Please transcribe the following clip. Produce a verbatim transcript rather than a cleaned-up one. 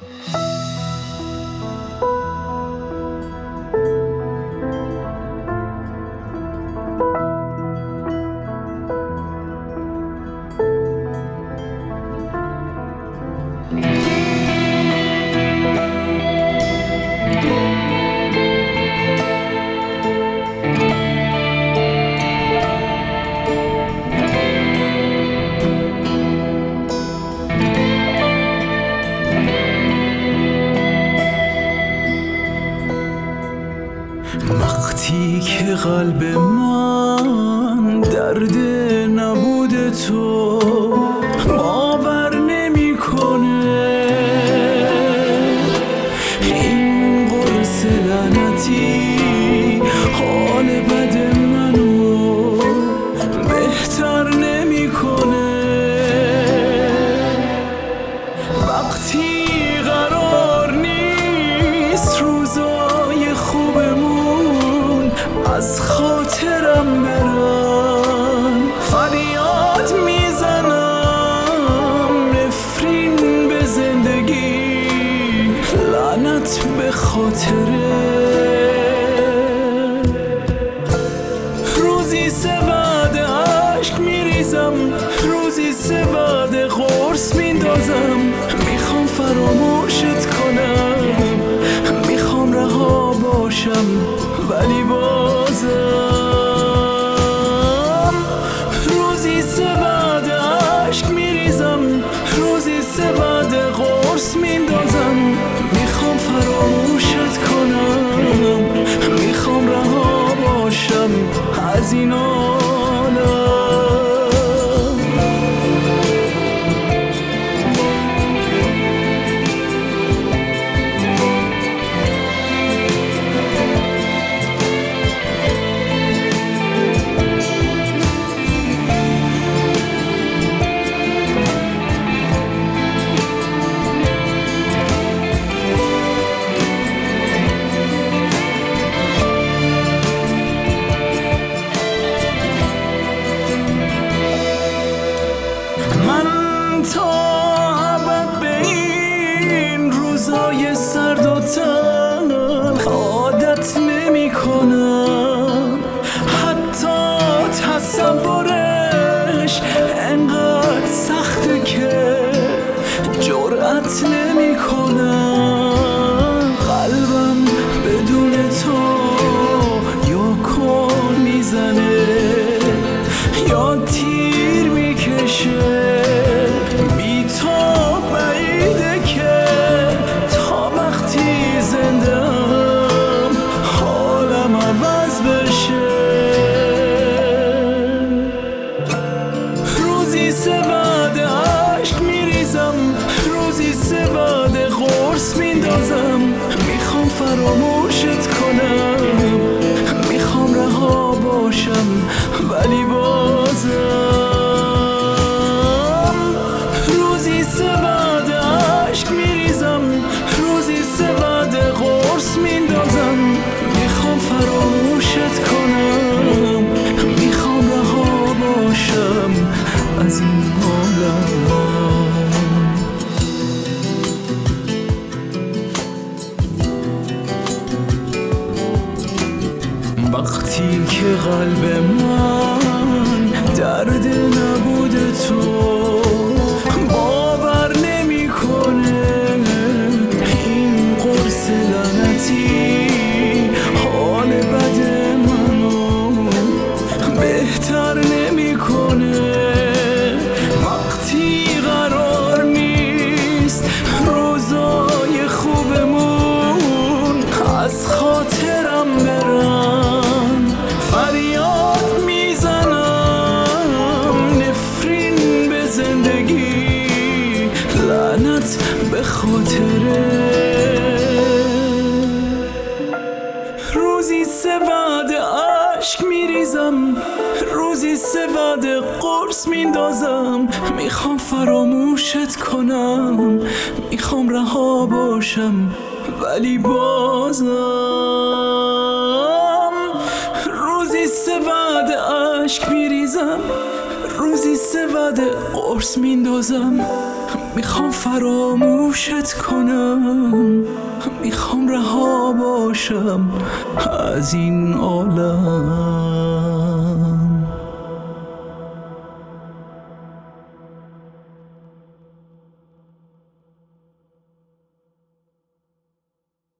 وقتی که قلب من درد نبود تو باور نمیکنه، این قرص لعنتی حال بد منو بهتر نمیکنه. وقتی قرار نیست روزای خوبمون از خاطرم برن، فریاد میزنم نفرین به زندگی، لعنت به خاطره. روزی سواد عشق میریزم، روزی سواد قرص میندازم، میخوام فراموشت کنم، میخوام رها باشم ولی بازم. روزی سواد عشق میریزم، روزی سواد قرص میندازم، میخوام فراموشت کنم، میخوام رها باشم از این عالم. تا ابد به این روزای سرد و تلخ عادت نمی کنم، حتی تصورش انقدر سخته که جرأت نمی کنم. قلبم بدون تو یا کن میزنه یا تیر میکشه، سواد عشق میریزم، روزی سواد قرص میندازم، میخوام فراموشت کنم، میخوام رها باشم ولی بازم. روزی سواد عشق میریزم، روزی سواد قرص میندازم، میخوام فراموشت کنم، میخوام رها باشم از این عالم. وقتی که قلب من درد نبود تو باور نمیکنه، این قرص لعنتی حال بد منو بهتر نمیکنه. وقتی قرار نیست روزای خوبمون از خاطرم برن، فریاد میزنم نفرین به زندگی، لعنت به خاطره. روزی سواد عشق میریزم، روزی سواد قرص میندازم، میخوام فراموشت کنم، میخوام رها باشم ولی بازم. روزی سواد عشق میریزم، روزی سواد قرص میندازم، میخوام فراموشت کنم، میخوام رها باشم از این عالم.